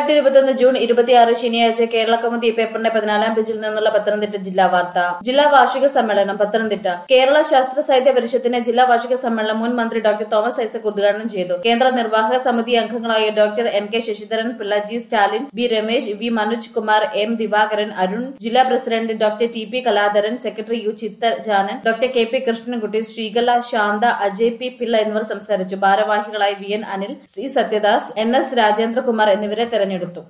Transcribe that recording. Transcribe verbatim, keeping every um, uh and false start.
രണ്ടായിരത്തി ഇരുപത്തിയൊന്ന് ജൂൺ ഇരുപത്തിയാറ് ശനിയാഴ്ച കേരള കൗമുദി പേപ്പറിന്റെ പതിനാലാം പേജിൽ നിന്നുള്ള പത്തനംതിട്ട ജില്ലാ വാർത്ത. ജില്ലാ വാർഷിക സമ്മേളനം പത്തനംതിട്ട. കേരള ശാസ്ത്ര സാഹിത്യ പരിഷത്തിന്റെ ജില്ലാ വാർഷിക സമ്മേളനം മുൻ മന്ത്രി ഡോക്ടർ തോമസ് ഐസക് ഉദ്ഘാടനം ചെയ്തു. കേന്ദ്ര നിർവാഹക സമിതി അംഗങ്ങളായ doctor N K Sasidharan Pillai, G Stalin, B Ramesh, V Manoj Kumar, M Divakaran, Arun, ജില്ലാ president doctor T P Kaladharan, secretary U Chithajanan, doctor K P Krishnankutty, Sreekala, Shantha, Ajay P Pillai എന്നിവർ സംസാരിച്ചു. ഭാരവാഹികളായി V N Anil, C Sathyadas, N S Rajendrakumar എന്നിവരെ തെരഞ്ഞെടുത്തു.